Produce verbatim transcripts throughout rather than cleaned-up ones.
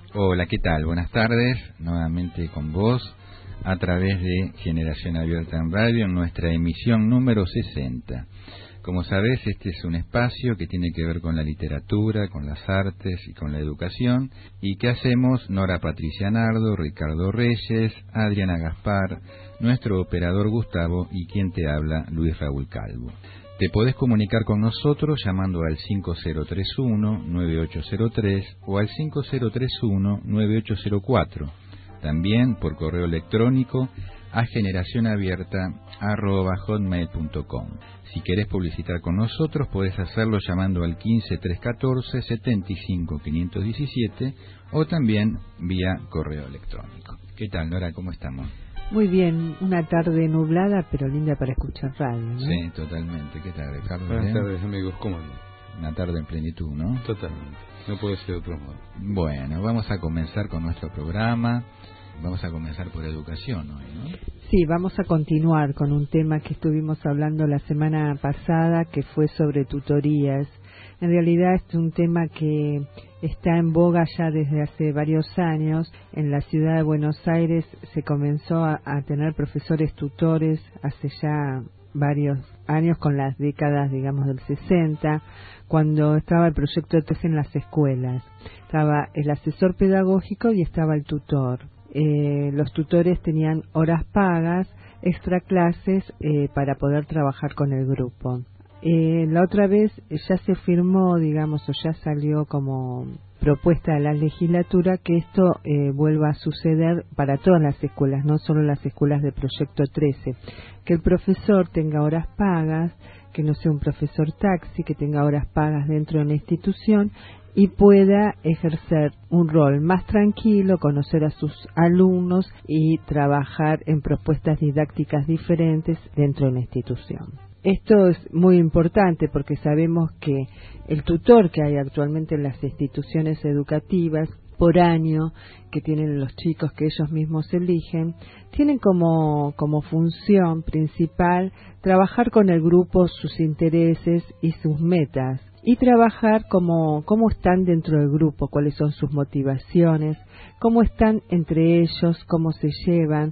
Hola, ¿qué tal? Buenas tardes, nuevamente con vos, a través de Generación Abierta en Radio, en nuestra emisión número sesenta. Como sabés, este es un espacio que tiene que ver con la literatura, con las artes y con la educación, y que hacemos Nora Patricia Nardo, Ricardo Reyes, Adriana Gaspar, nuestro operador Gustavo y quien te habla, Luis Raúl Calvo. Te podés comunicar con nosotros llamando al cinco cero tres uno, nueve ocho cero tres o al cinco cero tres uno, nueve ocho cero cuatro. También por correo electrónico a generacionabierta arroba hotmail punto com. Si querés publicitar con nosotros, podés hacerlo llamando al quince tres catorce, setenta y cinco, quinientos diecisiete o también vía correo electrónico. ¿Qué tal, Nora? ¿Cómo estamos? Muy bien, una tarde nublada, pero linda para escuchar radio, ¿no? Sí, totalmente. ¿Qué tal, Ricardo? Buenas tardes, amigos. ¿Cómo andan? Una tarde en plenitud, ¿no? Totalmente. No puede ser de otro modo. Bueno, vamos a comenzar con nuestro programa. Vamos a comenzar por educación hoy, ¿no? Sí, vamos a continuar con un tema que estuvimos hablando la semana pasada, que fue sobre tutorías. En realidad es un tema que está en boga ya desde hace varios años. En la ciudad de Buenos Aires se comenzó a, a tener profesores tutores hace ya varios años, con las décadas, digamos, del sesenta, cuando estaba el proyecto de tres en las escuelas. Estaba el asesor pedagógico y estaba el tutor. Eh, los tutores tenían horas pagas, extra clases eh, para poder trabajar con el grupo. Eh, la otra vez ya se firmó, digamos, o ya salió como propuesta de la legislatura que esto eh, vuelva a suceder para todas las escuelas, no solo las escuelas de Proyecto trece, que el profesor tenga horas pagas, que no sea un profesor taxi, que tenga horas pagas dentro de una institución y pueda ejercer un rol más tranquilo, conocer a sus alumnos y trabajar en propuestas didácticas diferentes dentro de una institución. Esto es muy importante porque sabemos que el tutor que hay actualmente en las instituciones educativas por año, que tienen los chicos que ellos mismos eligen, tienen como, como función principal trabajar con el grupo sus intereses y sus metas, y trabajar como cómo están dentro del grupo, cuáles son sus motivaciones, cómo están entre ellos, cómo se llevan,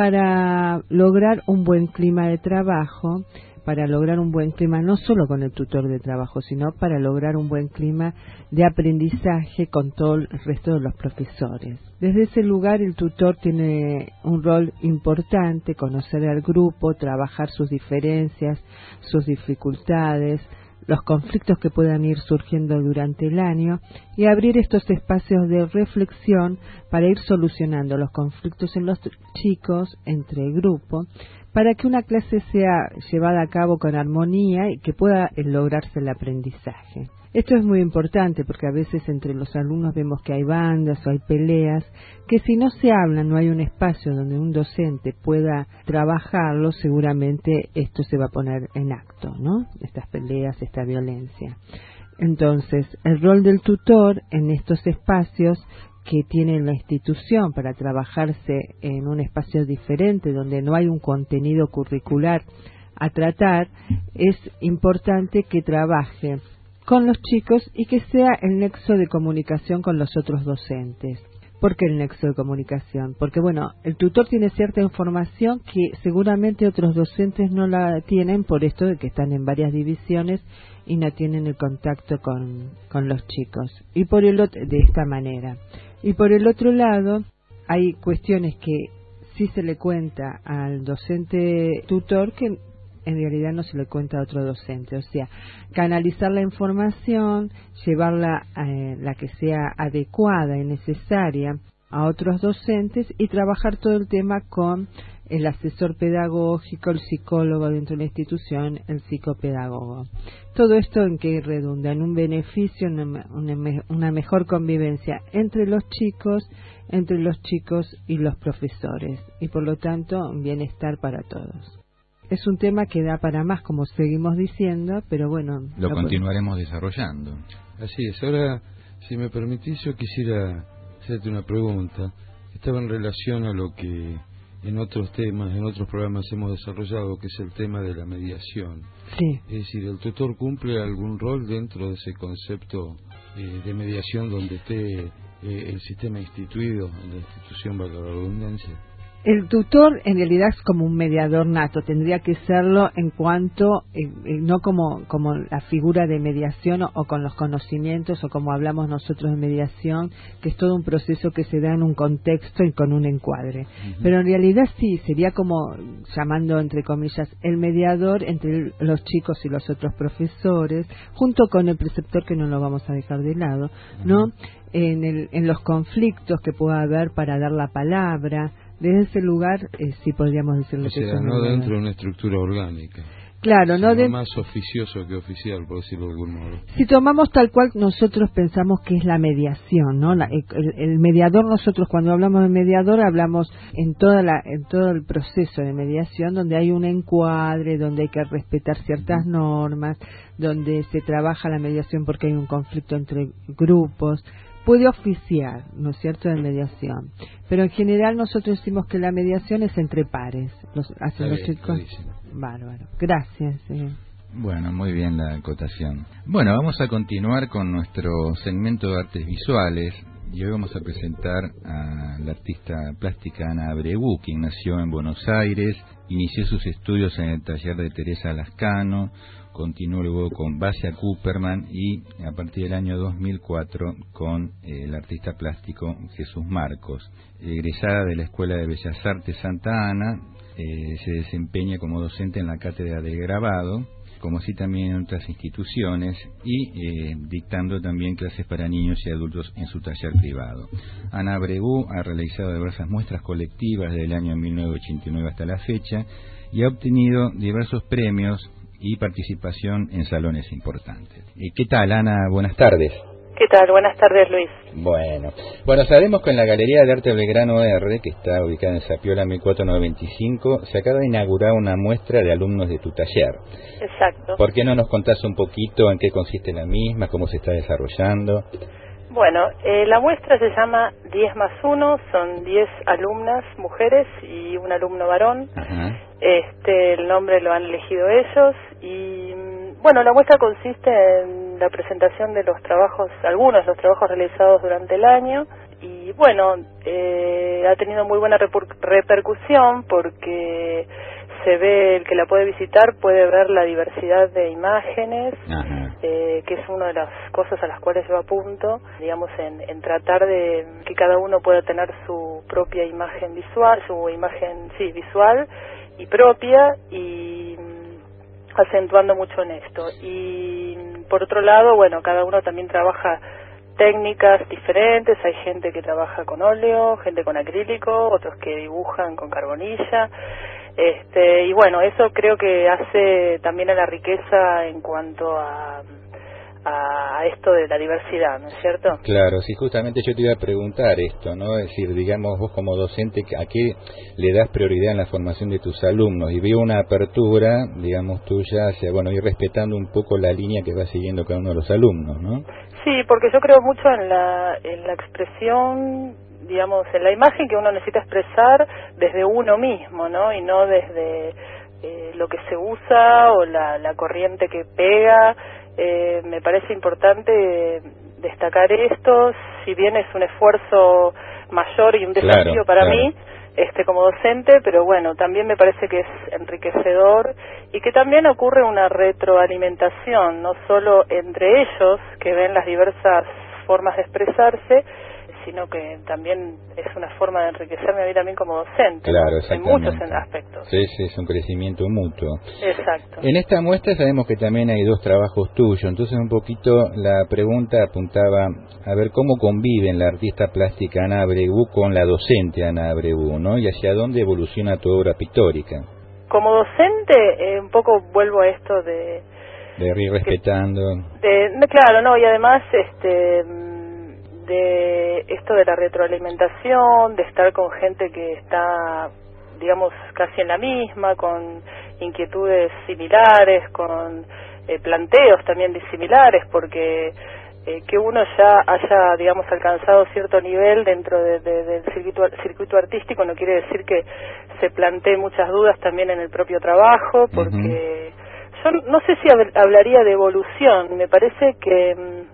para lograr un buen clima de trabajo, para lograr un buen clima no solo con el tutor de trabajo, sino para lograr un buen clima de aprendizaje con todo el resto de los profesores. Desde ese lugar el tutor tiene un rol importante, conocer al grupo, trabajar sus diferencias, sus dificultades, los conflictos que puedan ir surgiendo durante el año y abrir estos espacios de reflexión para ir solucionando los conflictos en los chicos entre el grupo, para que una clase sea llevada a cabo con armonía y que pueda lograrse el aprendizaje. Esto es muy importante porque a veces entre los alumnos vemos que hay bandas o hay peleas, que si no se hablan, no hay un espacio donde un docente pueda trabajarlo, seguramente esto se va a poner en acto, ¿no? Estas peleas, esta violencia. Entonces, el rol del tutor en estos espacios que tiene la institución para trabajarse en un espacio diferente donde no hay un contenido curricular a tratar, es importante que trabaje con los chicos y que sea el nexo de comunicación con los otros docentes. ¿Por qué el nexo de comunicación? Porque, bueno, el tutor tiene cierta información que seguramente otros docentes no la tienen por esto de que están en varias divisiones y no tienen el contacto con, con los chicos. Y por el otro, de esta manera. Y por el otro lado, hay cuestiones que sí se le cuenta al docente tutor que en realidad no se le cuenta a otro docente. O sea, canalizar la información, llevarla a eh, la que sea adecuada y necesaria a otros docentes y trabajar todo el tema con el asesor pedagógico, el psicólogo dentro de la institución, el psicopedagogo. Todo esto en que redunda en un beneficio, en una, una, una mejor convivencia entre los chicos, entre los chicos y los profesores, y por lo tanto un bienestar para todos. Es un tema que da para más, como seguimos diciendo, pero bueno... Lo, lo continuaremos podemos... desarrollando. Así es. Ahora, si me permitís, yo quisiera hacerte una pregunta. Estaba en relación a lo que en otros temas, en otros programas hemos desarrollado, que es el tema de la mediación. Sí. Es decir, ¿el tutor cumple algún rol dentro de ese concepto eh, de mediación donde esté eh, el sistema instituido en la institución, valga la redundancia? El tutor en realidad es como un mediador nato, tendría que serlo en cuanto, eh, eh, no como, como la figura de mediación o, o con los conocimientos o como hablamos nosotros de mediación, que es todo un proceso que se da en un contexto y con un encuadre. Uh-huh. Pero en realidad sí, sería como, llamando entre comillas, el mediador entre el, los chicos y los otros profesores, junto con el preceptor, que no lo vamos a dejar de lado, uh-huh. ¿no? En, el, en los conflictos que pueda haber para dar la palabra. Desde ese lugar, eh, sí podríamos decirle o que sea, es no dentro de una estructura orgánica. Claro, no de... más oficioso que oficial, por decirlo de algún modo. Si tomamos tal cual nosotros pensamos que es la mediación, ¿no? La, el, el mediador, nosotros cuando hablamos de mediador hablamos en toda la en todo el proceso de mediación, donde hay un encuadre, donde hay que respetar ciertas normas, donde se trabaja la mediación porque hay un conflicto entre grupos. Puede oficiar, ¿no es cierto?, de mediación. Pero en general nosotros decimos que la mediación es entre pares. Los, hacen los chicos. Bárbaro. Gracias. Eh. Bueno, muy bien la acotación. Bueno, vamos a continuar con nuestro segmento de artes visuales. Y hoy vamos a presentar a la artista plástica Ana Abregu, quien nació en Buenos Aires, inició sus estudios en el taller de Teresa Lascano, continuó luego con Basia Cooperman y a partir del año dos mil cuatro con eh, el artista plástico Jesús Marcos. Egresada de la Escuela de Bellas Artes Santa Ana, eh, se desempeña como docente en la Cátedra de Grabado, como así también en otras instituciones, y eh, dictando también clases para niños y adultos en su taller privado. Ana Abregu ha realizado diversas muestras colectivas desde el año mil novecientos ochenta y nueve hasta la fecha y ha obtenido diversos premios y participación en salones importantes. Eh, ¿Qué tal, Ana? Buenas tardes. ¿Qué tal? Buenas tardes, Luis. Bueno, bueno, sabemos que en la Galería de Arte Belgrano R, que está ubicada en Zapiola mil cuatrocientos noventa y cinco, se acaba de inaugurar una muestra de alumnos de tu taller. Exacto. ¿Por qué no nos contás un poquito en qué consiste la misma, cómo se está desarrollando? Bueno, eh, la muestra se llama diez más uno, son diez alumnas mujeres y un alumno varón. Ajá. Este, el nombre lo han elegido ellos y, bueno, la muestra consiste en la presentación de los trabajos, algunos de los trabajos realizados durante el año y, bueno, eh, ha tenido muy buena reper- repercusión porque se ve, el que la puede visitar puede ver la diversidad de imágenes, eh, que es una de las cosas a las cuales yo apunto, digamos, en, en tratar de que cada uno pueda tener su propia imagen visual, su imagen, sí, visual y propia, y mm, acentuando mucho en esto. Y por otro lado, bueno, cada uno también trabaja técnicas diferentes, hay gente que trabaja con óleo, gente con acrílico, otros que dibujan con carbonilla. Este, y bueno, eso creo que hace también a la riqueza en cuanto a, a esto de la diversidad, ¿no es cierto? Claro, sí, justamente yo te iba a preguntar esto, ¿no? Es decir, digamos, vos como docente, ¿a qué le das prioridad en la formación de tus alumnos? Y veo una apertura, digamos, tuya hacia, bueno, ir respetando un poco la línea que va siguiendo cada uno de los alumnos, ¿no? Sí, porque yo creo mucho en la, en la expresión, digamos, en la imagen que uno necesita expresar desde uno mismo, ¿no? Y no desde eh, lo que se usa o la, la corriente que pega. Eh, me parece importante destacar esto, si bien es un esfuerzo mayor y un desafío claro, para claro. mí, este, como docente, pero bueno, también me parece que es enriquecedor y que también ocurre una retroalimentación, no solo entre ellos, que ven las diversas formas de expresarse, sino que también es una forma de enriquecerme a mí también como docente, claro, ¿no? En muchos aspectos. Sí, sí, es un crecimiento mutuo. Exacto. En esta muestra sabemos que también hay dos trabajos tuyos, entonces un poquito la pregunta apuntaba a ver cómo conviven la artista plástica Ana Abregu con la docente Ana Abregu, ¿no? Y hacia dónde evoluciona tu obra pictórica. Como docente, eh, un poco vuelvo a esto de... De ir respetando. De, de, claro, no, y además, este... de esto de la retroalimentación, de estar con gente que está, digamos, casi en la misma, con inquietudes similares, con eh, planteos también similares, porque eh, que uno ya haya, digamos, alcanzado cierto nivel dentro de, de, del circuito, circuito artístico no quiere decir que se plantee muchas dudas también en el propio trabajo, porque uh-huh. yo no sé si hablaría de evolución, me parece que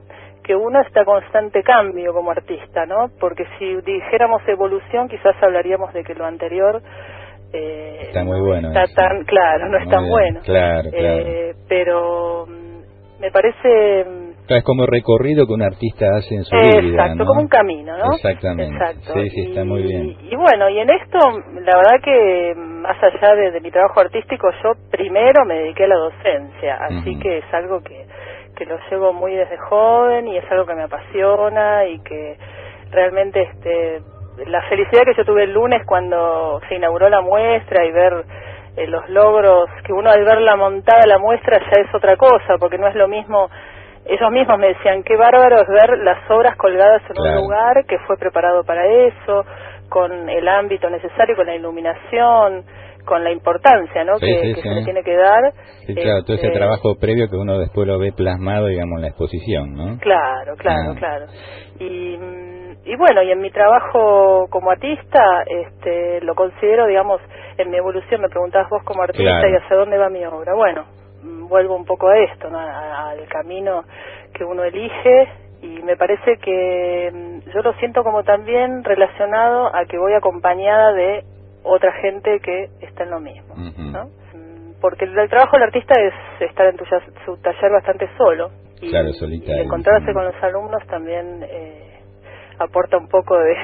que uno está en constante cambio como artista, ¿no? Porque si dijéramos evolución, quizás hablaríamos de que lo anterior eh, está muy bueno, está eso. tan claro, no es Muy tan bien. bueno. Claro, claro. Eh, pero me parece... Es como el recorrido que un artista hace en su Exacto, vida, Exacto, como un camino, ¿no? Exactamente. Exacto. Sí, sí, está y, muy bien. Y bueno, y en esto, la verdad que más allá de, de mi trabajo artístico, yo primero me dediqué a la docencia, así uh-huh. que es algo que, que lo llevo muy desde joven y es algo que me apasiona y que realmente este la felicidad que yo tuve el lunes cuando se inauguró la muestra y ver eh, los logros, que uno al verla montada la muestra ya es otra cosa, porque no es lo mismo. Ellos mismos me decían, qué bárbaro es ver las obras colgadas en claro. un lugar que fue preparado para eso, con el ámbito necesario, con la iluminación, con la importancia, ¿no? Sí, que sí, que sí. se le tiene que dar. Sí, claro, todo ese trabajo previo que uno después lo ve plasmado, digamos, en la exposición, ¿no? Claro, claro, ah. claro. Y, y bueno, y en mi trabajo como artista, este, lo considero, digamos, en mi evolución, me preguntabas vos como artista claro. y hacia dónde va mi obra. Bueno, vuelvo un poco a esto, ¿no? Al camino que uno elige, y me parece que yo lo siento como también relacionado a que voy acompañada de otra gente que está en lo mismo, uh-huh. ¿no? Porque el, el trabajo del artista es estar en tu, su taller bastante solo, y, claro, solitario. y encontrarse uh-huh. con los alumnos también eh, aporta un poco de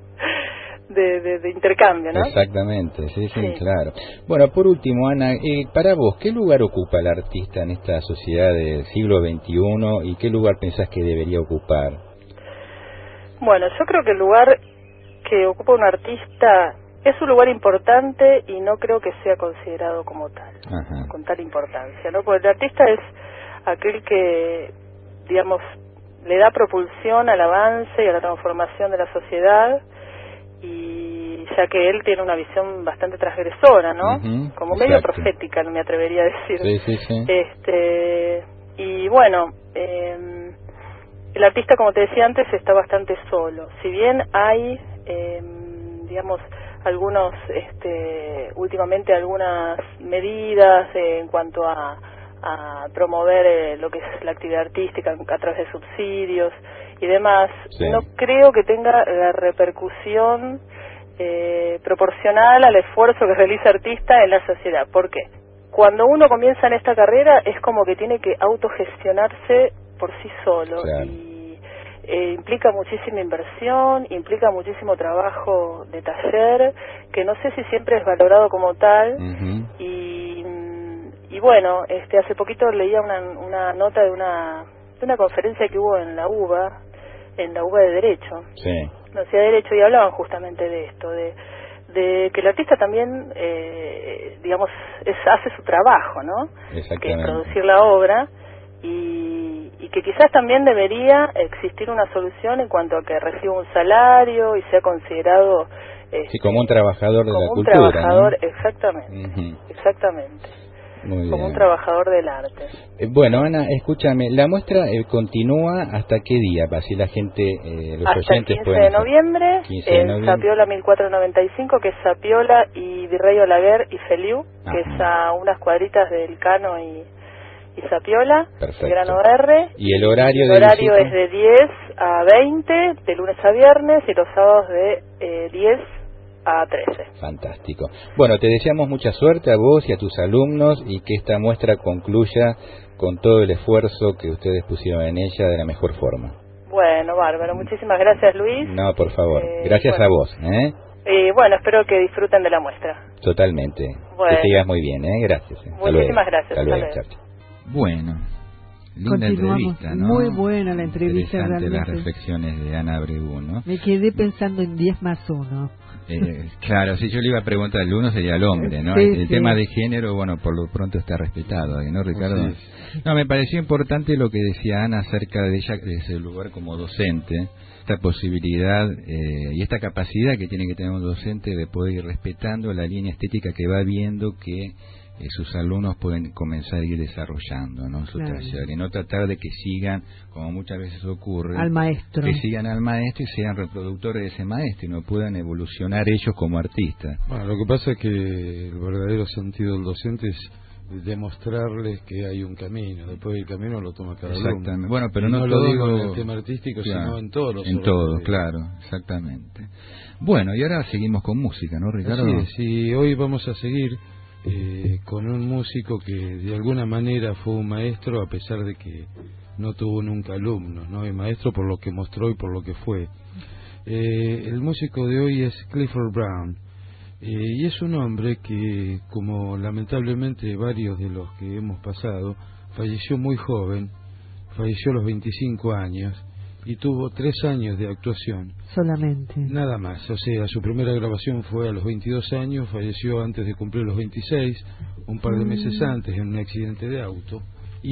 De, de, de intercambio, ¿no? Exactamente, sí, sí, sí, claro. Bueno, por último, Ana, eh, para vos, ¿qué lugar ocupa el artista en esta sociedad del siglo veintiuno y qué lugar pensás que debería ocupar? Bueno, yo creo que el lugar que ocupa un artista es un lugar importante y no creo que sea considerado como tal, Ajá. con tal importancia, ¿no? Porque el artista es aquel que, digamos, le da propulsión al avance y a la transformación de la sociedad, y ya que él tiene una visión bastante transgresora, ¿no? Uh-huh, como medio exacto. profética, no me atrevería a decir. Sí, sí, sí. Este, y bueno, eh, el artista, como te decía antes, está bastante solo. Si bien hay, eh, digamos, algunos, este, últimamente algunas medidas eh, en cuanto a, a promover eh, lo que es la actividad artística a través de subsidios y demás, sí. no creo que tenga la repercusión eh, proporcional al esfuerzo que realiza el artista en la sociedad. ¿Por qué? Cuando uno comienza en esta carrera es como que tiene que autogestionarse por sí solo, claro. y eh, implica muchísima inversión, implica muchísimo trabajo de taller, que no sé si siempre es valorado como tal, uh-huh. y, y bueno, este hace poquito leía una, una nota de una, de una conferencia que hubo en la UBA, en la UBA de Derecho, sí. no sé, de Derecho, y hablaban justamente de esto, de, de que el artista también, eh, digamos, es, hace su trabajo, ¿no? Que es producir la obra, y, y que quizás también debería existir una solución en cuanto a que reciba un salario y sea considerado... Este, sí, como un trabajador de como la un cultura, trabajador, ¿no? Exactamente, uh-huh. exactamente. Muy como bien. un trabajador del arte. Eh, bueno, Ana, escúchame, la muestra eh, continúa hasta qué día, para si la gente, eh, los hasta oyentes el quince pueden... de noviembre, quince de en noviembre. Sapiola mil cuatrocientos noventa y cinco, que es Sapiola y Virrey Olaguer y Feliu, Ajá. que es a unas cuadritas del Cano y, y Sapiola, Grano R. ¿Y el horario, el de horario visita? es de diez a veinte, de lunes a viernes, y los sábados de eh, diez a trece. Fantástico. Bueno, te deseamos mucha suerte a vos y a tus alumnos, y que esta muestra concluya con todo el esfuerzo que ustedes pusieron en ella de la mejor forma. Bueno, bárbaro. Muchísimas gracias, Luis. No, por favor. Eh, gracias bueno. a vos. ¿eh? Y bueno, espero que disfruten de la muestra. Totalmente. Bueno. Que sigas muy bien, ¿eh? Gracias. ¿eh? Muchísimas gracias. Hasta luego. Hasta luego. Bueno. Linda entrevista, ¿no? Muy buena la entrevista. Interesante las reflexiones de Ana Abreu, ¿no? Me quedé pensando en diez más uno. Eh, claro, si yo le iba a preguntar, el uno sería el hombre, ¿no? Sí, el el sí. tema de género, bueno, por lo pronto está respetado, ¿no, Ricardo? Sí. No, me pareció importante lo que decía Ana acerca de ella, de ese lugar como docente, esta posibilidad eh, y esta capacidad que tiene que tener un docente de poder ir respetando la línea estética que va viendo que Eh, sus alumnos pueden comenzar a ir desarrollando, ¿no? Su claro. taller, y no tratar de que sigan, como muchas veces ocurre, al maestro, que sigan al maestro y sean reproductores de ese maestro y no puedan evolucionar ellos como artistas. Bueno, lo que pasa es que el verdadero sentido del docente es demostrarles que hay un camino. Después el camino lo toma cada Exactamente. alumno. Bueno, pero y no, no todo lo digo en el tema artístico, claro, sino en todos los En todo, de... claro, exactamente. Bueno, y ahora seguimos con música, ¿no, Ricardo? Así es, y hoy vamos a seguir eh, con un músico que de alguna manera fue un maestro, a pesar de que no tuvo nunca alumnos, ¿no? El maestro por lo que mostró y por lo que fue. Eh, el músico de hoy es Clifford Brown. Eh, y es un hombre que, como lamentablemente varios de los que hemos pasado, falleció muy joven, falleció a los veinticinco años y tuvo tres años de actuación. Solamente. Nada más, o sea, su primera grabación fue a los veintidós años, falleció antes de cumplir los veintiséis, un par de meses antes en un accidente de auto.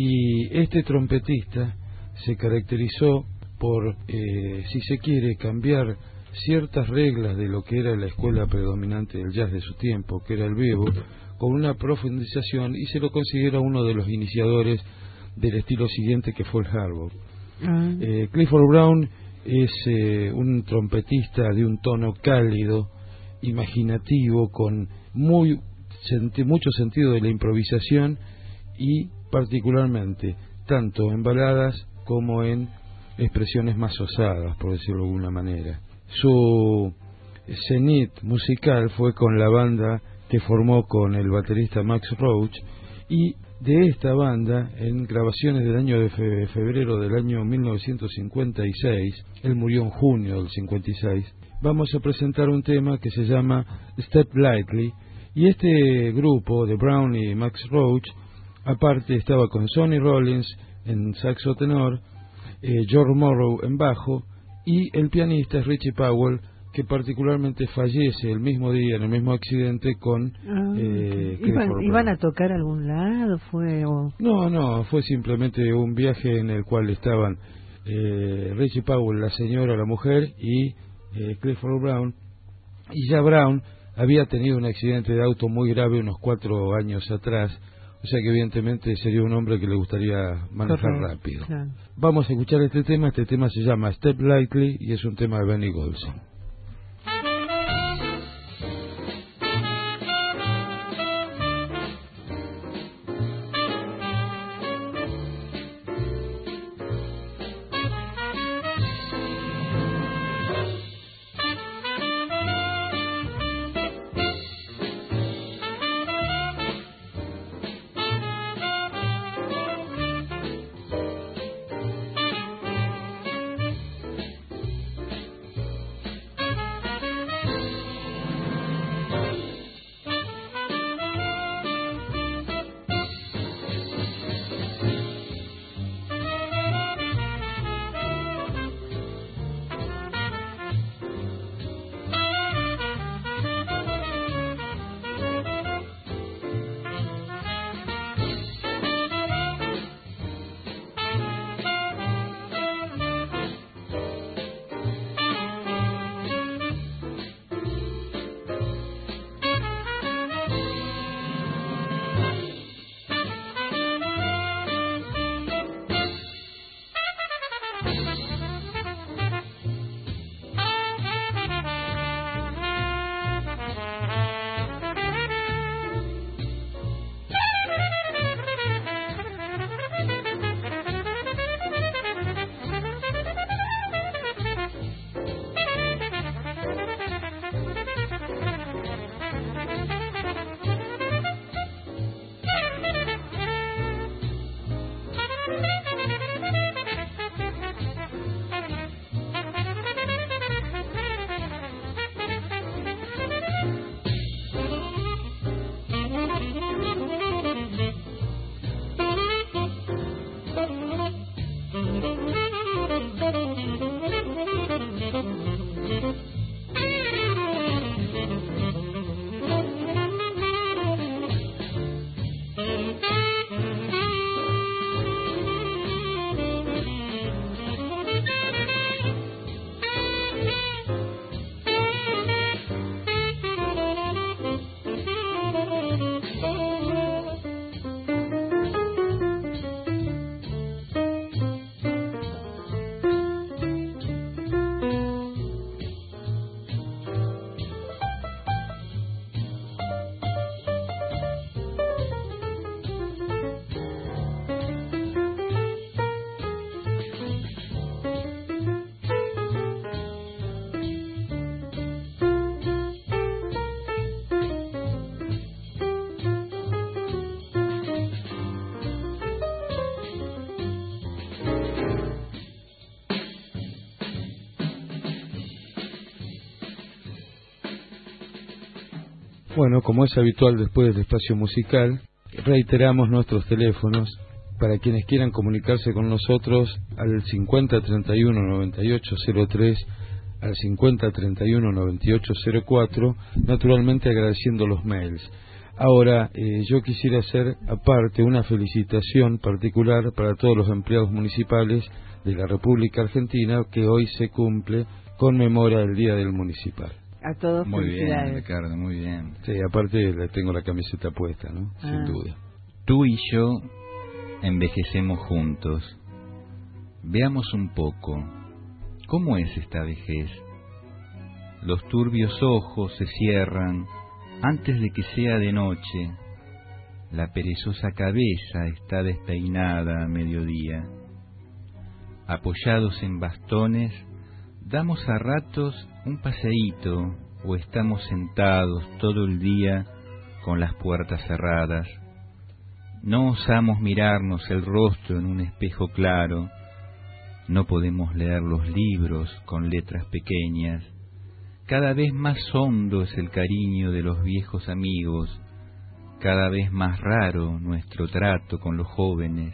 Y este trompetista se caracterizó por, eh, si se quiere, cambiar ciertas reglas de lo que era la escuela predominante del jazz de su tiempo, que era el bebop, con una profundización, y se lo considera uno de los iniciadores del estilo siguiente, que fue el hard bop. Ah. Eh, Clifford Brown es eh, un trompetista de un tono cálido, imaginativo, con muy senti mucho sentido de la improvisación y particularmente tanto en baladas como en expresiones más osadas, por decirlo de alguna manera. Su cenit musical fue con la banda que formó con el baterista Max Roach, y de esta banda, en grabaciones del año de fe febrero del año mil novecientos cincuenta y seis, él murió en junio del cincuenta y seis, vamos a presentar un tema que se llama Step Lightly, y este grupo de Brown y Max Roach, aparte estaba con Sonny Rollins en saxo tenor, eh, George Morrow en bajo, y el pianista es Richie Powell, que particularmente fallece el mismo día en el mismo accidente con ah, eh, ¿Iban, ¿Iban a tocar a algún lado? fue o... No, no, fue simplemente un viaje en el cual estaban eh, Richie Powell, la señora, la mujer, y eh, Clifford Brown. Y ya Brown había tenido un accidente de auto muy grave unos cuatro años atrás, o sea que evidentemente sería un hombre que le gustaría manejar Correcto, rápido. Claro. Vamos a escuchar este tema. Este tema se llama Step Lightly y es un tema de Benny Golson. Bueno, como es habitual después del espacio musical, reiteramos nuestros teléfonos para quienes quieran comunicarse con nosotros al cincuenta treinta y uno noventa y ocho cero tres, al cincuenta treinta y uno noventa y ocho cero cuatro, naturalmente agradeciendo los mails. Ahora, eh, yo quisiera hacer aparte una felicitación particular para todos los empleados municipales de la República Argentina, que hoy se cumple, conmemora el Día del Municipal. A todos muy felicidades. Bien, Ricardo, muy bien. Sí, aparte le tengo la camiseta puesta, ¿no? Ah. Sin duda. Tú y yo envejecemos juntos. Veamos un poco, ¿cómo es esta vejez? Los turbios ojos se cierran antes de que sea de noche. La perezosa cabeza está despeinada a mediodía. Apoyados en bastones, damos a ratos un paseíto o estamos sentados todo el día con las puertas cerradas. No osamos mirarnos el rostro en un espejo claro. No podemos leer los libros con letras pequeñas. Cada vez más hondo es el cariño de los viejos amigos. Cada vez más raro nuestro trato con los jóvenes.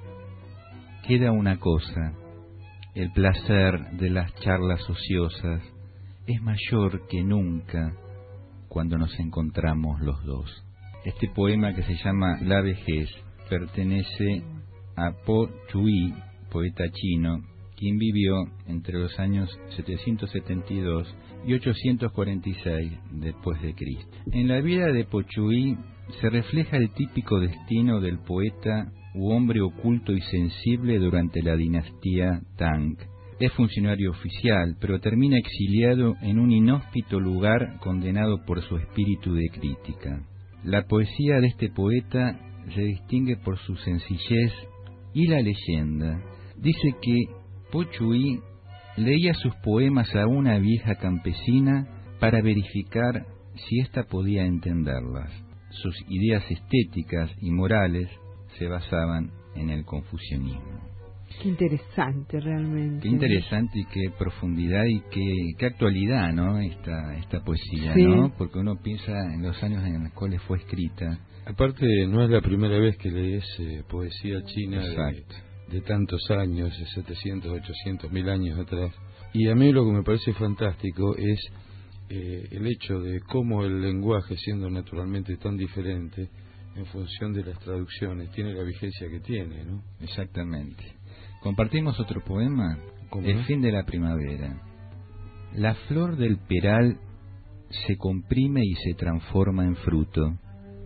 Queda una cosa. El placer de las charlas ociosas es mayor que nunca cuando nos encontramos los dos. Este poema, que se llama La vejez, pertenece a Po Chui, poeta chino, quien vivió entre los años setecientos setenta y dos y ochocientos cuarenta y seis después de Cristo. En la vida de Po Chui se refleja el típico destino del poeta u hombre oculto y sensible durante la dinastía Tang. Es funcionario oficial, pero termina exiliado en un inhóspito lugar, condenado por su espíritu de crítica. La poesía de este poeta se distingue por su sencillez y la leyenda. Dice que Po Chui leía sus poemas a una vieja campesina para verificar si ésta podía entenderlas. Sus ideas estéticas y morales se basaban en el confucianismo. Qué interesante, realmente. Qué interesante y qué profundidad y qué, qué actualidad, ¿no? Esta, esta poesía, sí. ¿no? Porque uno piensa en los años en los cuales fue escrita. Aparte, no es la primera vez que lees eh, poesía china de, de tantos años, de setecientos, ochocientos, mil años atrás. Y a mí lo que me parece fantástico es eh, el hecho de cómo el lenguaje, siendo naturalmente tan diferente, en función de las traducciones, tiene la vigencia que tiene, ¿no? Exactamente. Compartimos otro poema, El no? fin de la primavera. La flor del peral se comprime y se transforma en fruto.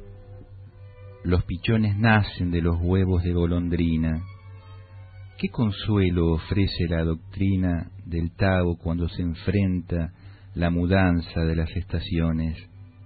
Los pichones nacen de los huevos de golondrina. ¿Qué consuelo ofrece la doctrina del Tao cuando se enfrenta la mudanza de las estaciones?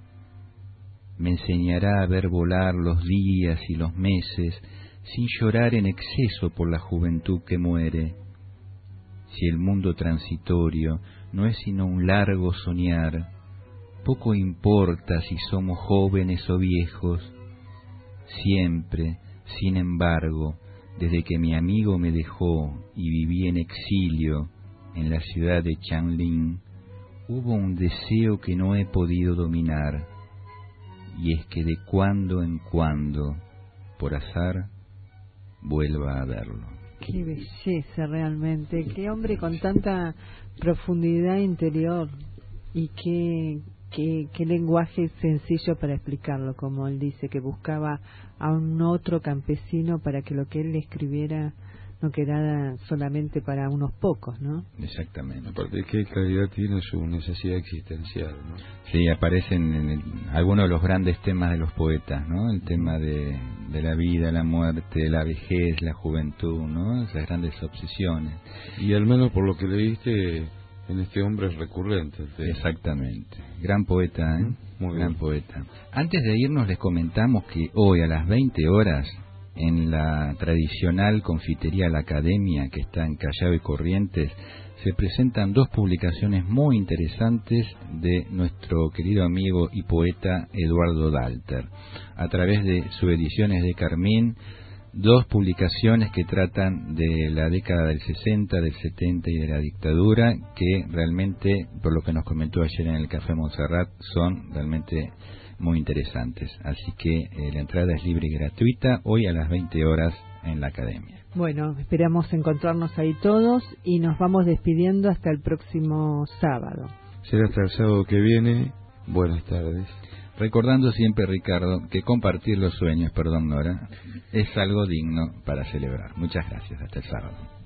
Me enseñará a ver volar los días y los meses sin llorar en exceso por la juventud que muere. Si el mundo transitorio no es sino un largo soñar, poco importa si somos jóvenes o viejos. Siempre, sin embargo, desde que mi amigo me dejó y viví en exilio en la ciudad de Changlin, hubo un deseo que no he podido dominar, y es que de cuando en cuando, por azar, vuelva a verlo. Qué belleza, realmente. Qué hombre con tanta profundidad interior y qué, qué, qué lenguaje sencillo para explicarlo, como él dice, que buscaba a un otro campesino para que lo que él le escribiera no quedara solamente para unos pocos, ¿no? Exactamente. Aparte de qué claridad tiene su necesidad existencial, ¿no? Sí, aparecen en el, algunos de los grandes temas de los poetas, ¿no? El tema de, de la vida, la muerte, la vejez, la juventud, ¿no? Esas grandes obsesiones. Y al menos por lo que leíste, en este hombre es recurrente el tema. Exactamente. Gran poeta, ¿eh? Muy Gran bien. poeta. Antes de irnos les comentamos que hoy a las veinte horas, en la tradicional confitería La Academia, que está en Callao y Corrientes, se presentan dos publicaciones muy interesantes de nuestro querido amigo y poeta Eduardo Dalter. A través de Subediciones de Carmín, dos publicaciones que tratan de la década del sesenta, del setenta y de la dictadura, que realmente, por lo que nos comentó ayer en el Café Montserrat, son realmente muy interesantes. Así que eh, la entrada es libre y gratuita hoy a las veinte horas en la academia. Bueno, esperamos encontrarnos ahí todos y nos vamos despidiendo hasta el próximo sábado. Será hasta el sábado que viene. Buenas tardes. Recordando siempre, Ricardo, que compartir los sueños, perdón Nora, es algo digno para celebrar. Muchas gracias. Hasta el sábado.